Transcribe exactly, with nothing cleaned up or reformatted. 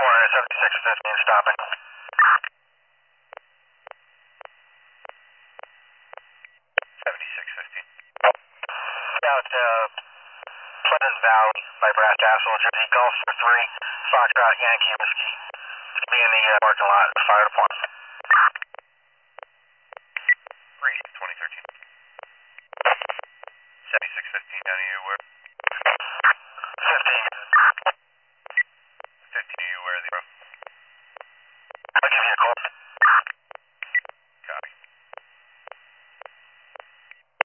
four, seventy-six fifteen, stopping. seventy-six fifteen. Out uh, Pleasant Valley by Brass Tassel, Jersey Golf for three, Foxtrot Yankee Whiskey. Be in the uh, parking lot, fire department.